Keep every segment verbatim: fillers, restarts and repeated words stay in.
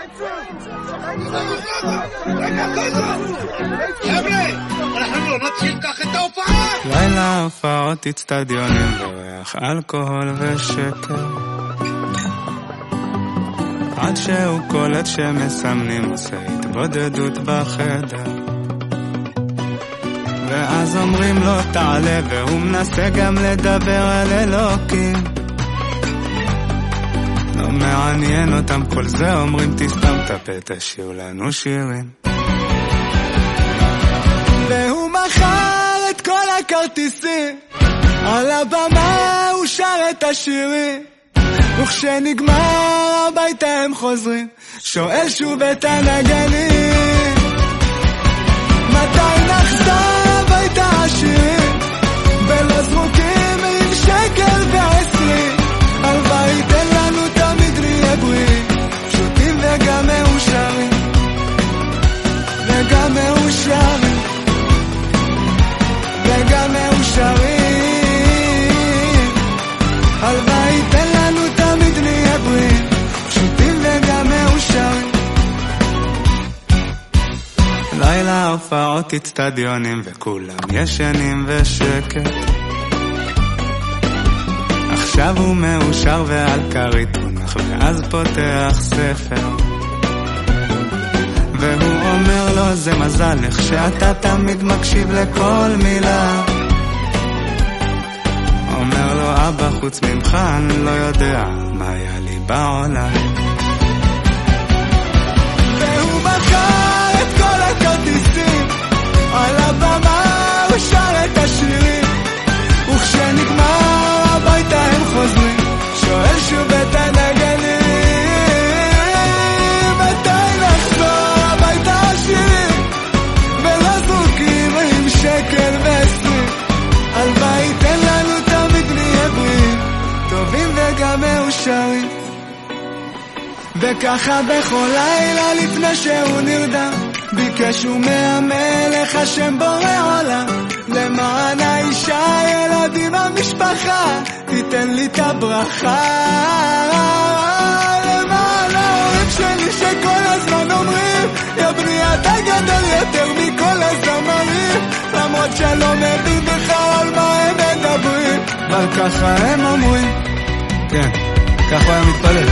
חבר'ה, אנחנו לא נתחיל כך את ההופעה. לילה הופעות אצטדיונים וריח אלכוהול ושקר, עד שהוא קולט שמסמנים עושה התבודדות בחדר, ואז אומרים לו תעלה, והוא מנסה גם לדבר על אלוקים. לא מעניין אותם כל זה, אומרים תסתם תפה, תשאיר לנו שירים. והוא מכר את כל הכרטיסים, על הבמה הוא שר את השירים, וכשנגמר הביתה הם חוזרים, שואל שוב את הנגנים, מתי נחזור הביתה השירים, ולא זרוקים עם שקל ועשרים, הלוואי תן לנו תמיד נהיה בריאים, פשוטים וגם מאושרים, וגם מאושרים, וגם מאושרים, הלוואי תן לנו תמיד נהיה בריאים, פשוטים וגם מאושרים. לילה הופעות אצטדיונים וכולם ישנים ושקט, עכשיו הוא מאושר ועל כרית מונח, ואז פותח ספר, והוא אומר לו זה מזל לך שאתה תמיד מקשיב לכל מילה. אומר לו אבא חוץ ממך אני לא יודע מה היה לי בעולם. והוא מכר את כל הכרטיסים, על הבמה הוא שר את השירים, וכשנגמר הביתה הם חוזרים, שואל שוב את הנגנים, מתי נחזור הביתה השירים, ולא זרוקים עם שקל ועשרים, הלוואי תן לנו תמיד נהיה בריאים, טובים וגם מאושרים. וככה בכל לילה לפני שהוא נרדם, ביקשו מהמלך השם בורא עולם, למען האישה, ילדים, המשפחה, תיתן לי את הברכה. למען ההורים שלי שכל הזמן אומרים, יא בני אתה גדול יותר מכל הזמרים, למרות שלא מבין בכלל על מה הם מדברים, אבל ככה הם אומרים. כן, ככה הם מתפלל.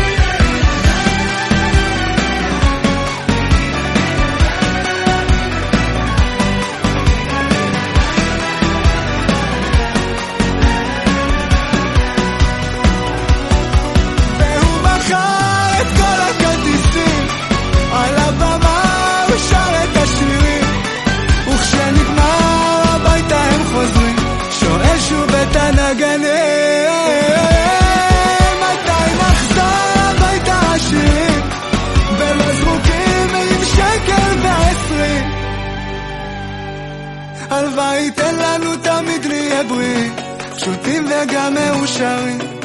מתי נחזור הביתה השירים, ולא זרוקים עם שקל ועשרים, הלוואי תן לנו תמיד נהיה בריאים, פשוטים וגם מאושרים.